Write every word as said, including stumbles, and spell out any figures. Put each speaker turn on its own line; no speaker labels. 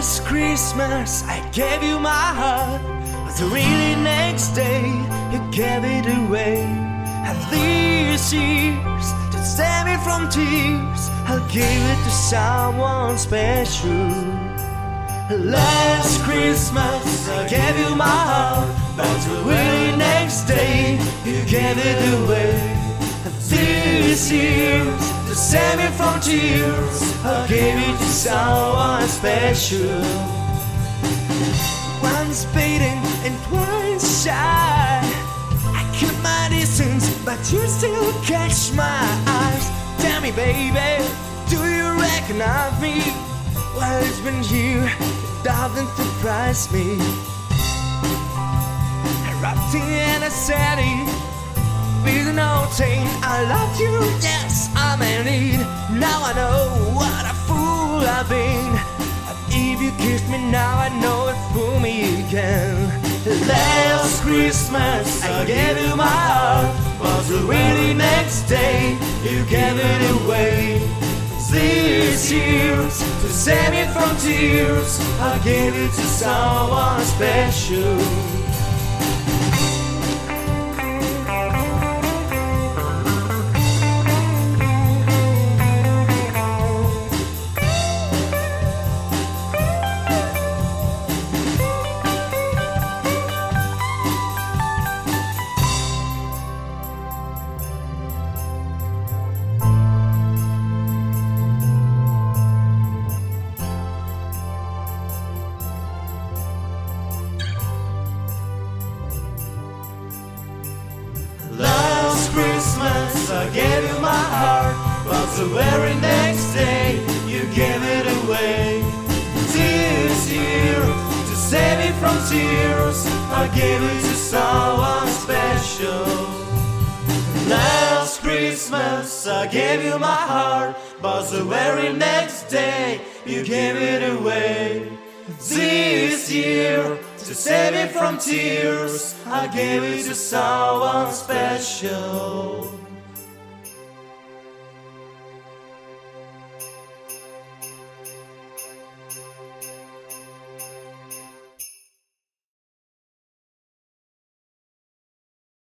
Last Christmas I gave you my heart, but the really next day you gave it away. And these years to save me from tears, I'll give it to someone special. Last Christmas I gave you my heart, but the really next day you gave it away. And these years to save me from tears, I'll give it to someone special. Once beaten and twice shy, I keep my distance, but you still catch my eyes. Tell me, baby, do you recognize me? Well, it's been here, it doesn't surprise me. Erupting in a city with no taint, I love you, yes, I'm in need. Now I know what a fool I've been. And if you kiss me now, I know it's fool me again. Last Christmas I gave you my heart, but the really next day you gave it away. These years to save me from tears, I gave it to someone special. Last Christmas I gave you my heart, but the very next day you gave it away. This year, to save me from tears, I gave it to someone special. Last Christmas I gave you my heart, but the very next day you gave it away. This year, to save me from tears, I gave it to someone special.